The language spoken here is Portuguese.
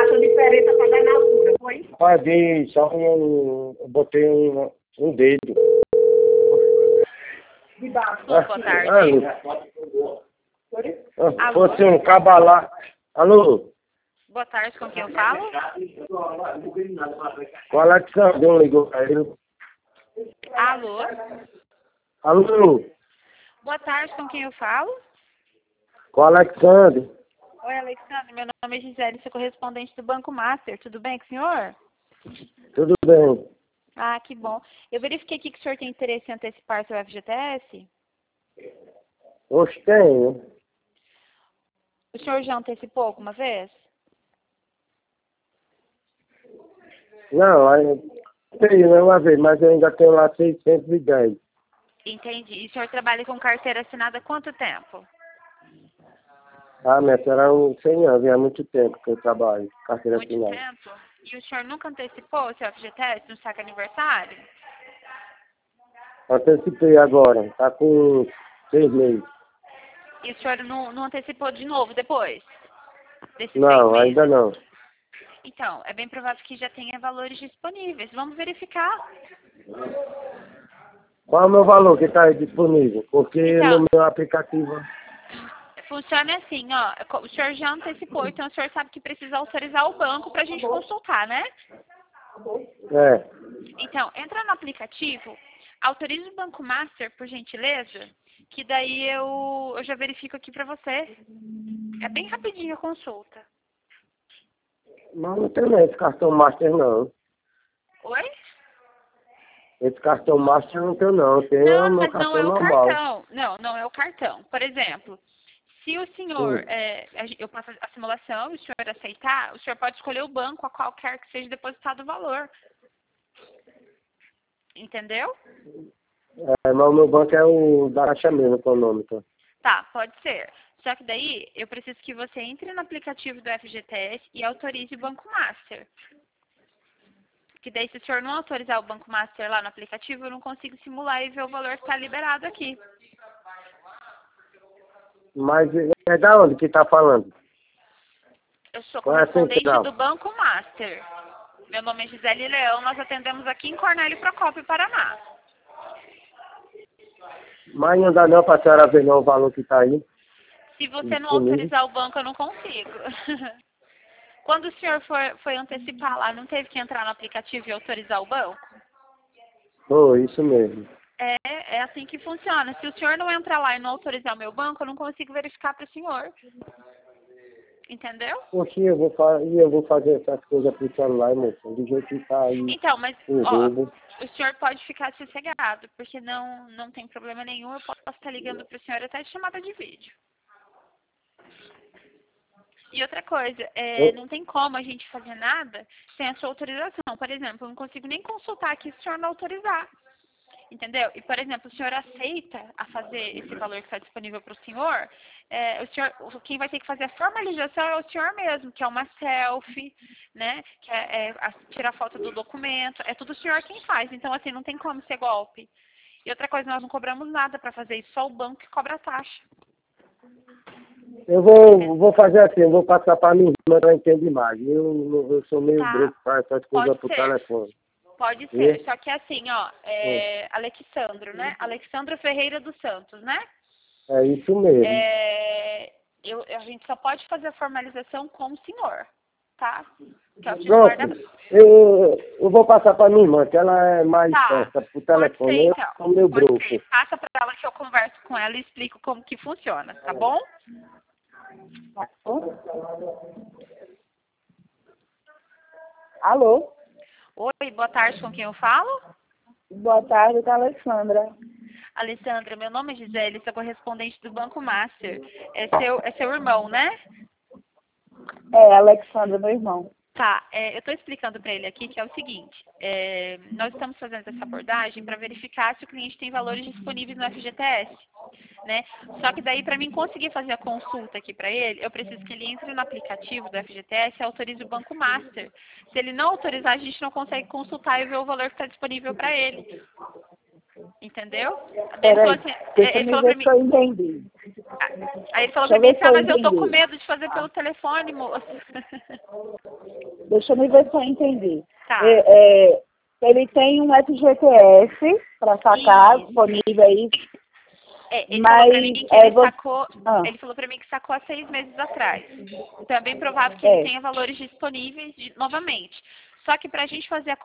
achou diferença para dar na altura, foi? Paguei, só eu botei um dedo. De baixo. Boa tarde. Fosse um cabalá. Alô? Boa tarde, com quem eu falo? O Alexandre ligou pra ele. Alô? Alô? Boa tarde, com quem eu falo? Com o Alexandre. Oi, Alexandre, meu nome é Gisele, sou correspondente do Banco Master. Tudo bem com o senhor? Tudo bem? Ah, que bom. Eu verifiquei aqui que o senhor tem interesse em antecipar seu FGTS. Hoje tenho. O senhor já antecipou alguma vez? Não, aí tenho, né, uma vez, mas eu ainda tenho lá 610. Entendi. E o senhor trabalha com carteira assinada há quanto tempo? Ah, minha senhora, eu sei não, há muito tempo que eu trabalho, carteira Muito assinada. tempo? E o senhor nunca antecipou o seu FGTS no saque aniversário? Antecipei agora, tá com 6 meses. E o senhor não antecipou de novo depois? Desses 6 Não, meses? ainda não. Então, é bem provável que já tenha valores disponíveis. Vamos verificar. Qual é o meu valor que está aí disponível? Porque Então, no meu aplicativo... funciona assim, ó. O senhor já antecipou, então o senhor sabe que precisa autorizar o banco para a gente consultar, né? É, Então, entra no aplicativo, autoriza o Banco Master, por gentileza, que daí eu já verifico aqui para você. É bem rapidinho a consulta. mas não tem esse cartão Master não. Oi? Esse cartão Master eu não tenho não, tem o Não, meu mas não cartão é o normal. cartão. Não é o cartão. Por exemplo, se o senhor, eu passo a simulação e o senhor aceitar, o senhor pode escolher o banco a qualquer que seja depositado o valor. Entendeu? É, mas o meu banco é o da Caixa mesmo, econômica. Tá, pode ser. Só que daí eu preciso que você entre no aplicativo do FGTS e autorize o Banco Master. Que daí se o senhor não autorizar o Banco Master lá no aplicativo, eu não consigo simular e ver o valor que está liberado aqui. Mas é da onde que tá falando? Eu sou Qual é a correspondente central? do Banco Master. Meu nome é Gisele Leão, nós atendemos aqui em Cornélio Procópio, Paraná. Mas não dá não pra senhora ver não o valor que tá aí. Se você não Disponível. autorizar o banco, eu não consigo. Quando o senhor foi antecipar lá, não teve que entrar no aplicativo e autorizar o banco? Oh, isso mesmo. É assim que funciona. Se o senhor não entrar lá e não autorizar o meu banco, eu não consigo verificar para o senhor. Entendeu? Poxa, eu vou fazer essas coisas pro celular, moça, do jeito que tá aí. Então, mas, O ó, roubo. o senhor pode ficar sossegado, porque não tem problema nenhum. Eu posso estar ligando para o senhor até de chamada de vídeo. E outra coisa, não tem como a gente fazer nada sem a sua autorização. Por exemplo, eu não consigo nem consultar aqui se o senhor não autorizar. Entendeu? E, por exemplo, o senhor aceita a fazer esse valor que está disponível para o senhor, quem vai ter que fazer a formalização é o senhor mesmo, que é uma selfie, né? Que tirar foto do documento, é tudo o senhor quem faz. Então, assim, não tem como ser golpe. E outra coisa, nós não cobramos nada para fazer isso, só o banco que cobra a taxa. Eu vou fazer assim, eu vou passar pra minha irmã, ela entende mais. Eu sou meio Tá. bruto para essas coisas Pode pro ser. telefone. Pode E? ser, só que assim, ó, Alexandro, né? Alexandro Ferreira dos Santos, né? É isso mesmo. A gente só pode fazer a formalização com o senhor, tá? Que é o Pronto, titular da... eu vou passar pra minha irmã, que ela é mais Tá, certa pro pode telefone. ser Eu então. sou meio Pode bruto. ser. Passa pra ela que eu converso com ela e explico como que funciona, tá bom? Alô? Oi, boa tarde, com quem eu falo? Boa tarde, tá Alexandra. Alessandra, meu nome é Gisele, sou correspondente do Banco Master. É seu irmão, né? É, Alexandra, meu irmão. Tá, eu estou explicando para ele aqui que é o seguinte, nós estamos fazendo essa abordagem para verificar se o cliente tem valores disponíveis no FGTS, né? Só que daí, para mim conseguir fazer a consulta aqui para ele, eu preciso que ele entre no aplicativo do FGTS e autorize o Banco Master. Se ele não autorizar, a gente não consegue consultar e ver o valor que está disponível para ele. Entendeu? Peraí, deixa Ele eu falou ver para se mim... eu entendi. Aí ele falou Deixa pra eu mim ver assim, se eu mas eu tô com entendi. medo de fazer pelo telefone, moço. deixa eu me ver se eu entendi. Tá. Ele tem um FGTS para sacar, Isso. disponível aí. Ele Mas, falou pra mim que ele você- sacou. Ah. Ele falou pra mim que sacou há 6 meses atrás. Então é bem provável que É. ele tenha valores disponíveis novamente. Só que pra gente fazer a